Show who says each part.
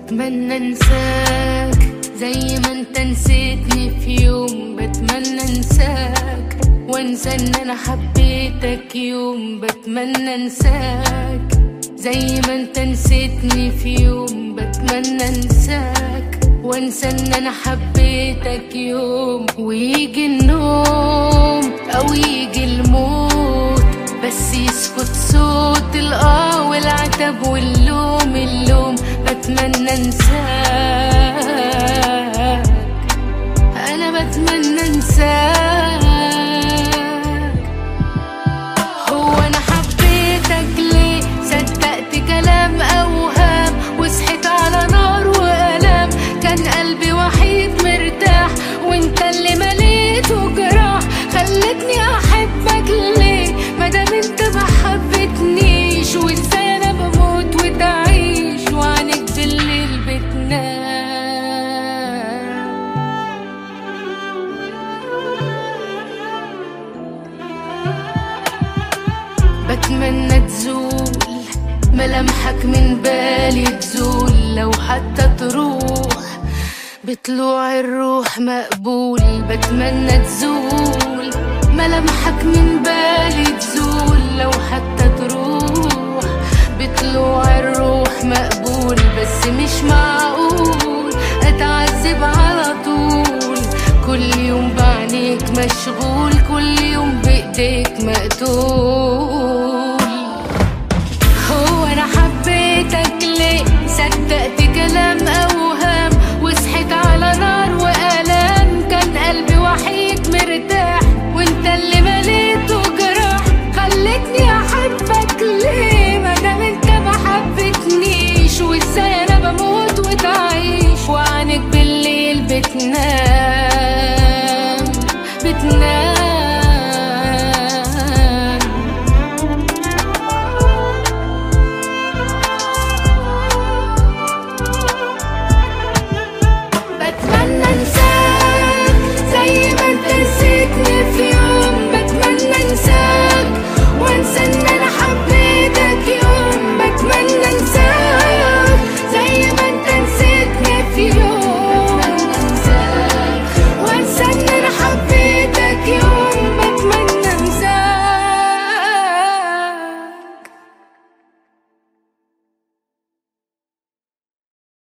Speaker 1: بتمنى انساك زي ما انت نسيتني في يوم. بتمنى انساك وانسى ان انا حبيتك يوم. بتمنى انساك زي ما انت نسيتني في يوم. بتمنى انساك وانسى ان انا حبيتك يوم. ويجي النوم او يجي الموت بس يسكت صوت الآه والعتب واللوم اللوم. بتمنى انساك، انا بتمنى انساك. هو انا حبيتك ليه؟ صدقت كلام اوهام وصحيت على نار والام. كان قلبي وحيد مرتاح وانت اللي مليته جراح. خلتني احبك ليه مادام انت ما حبتنيش؟ وازاي انا بموت وتعيش وعنك بالليل بتنام؟ بتمنى تزول ملامحك من بالي، تزول لو حتى تروح بطلوع الروح مقبول. بتمنى تزول ملامحك من بالي، تزول لو حتى تروح بطلوع الروح مقبول. بس مش معقول اتعذب على طول، كل يوم بعينيك مشغول، كل يوم بايديك مقتول. هو انا حبيتك ليه؟ صدقت كلام اوهام وصحيت على نار والام. كان قلبي وحيد مرتاح وانت اللي مليته جراح. خلتني احبك ليه مادام انت ما حبتنيش؟ وازاي انا بموت وتعيش وعنك بالليل بتنام؟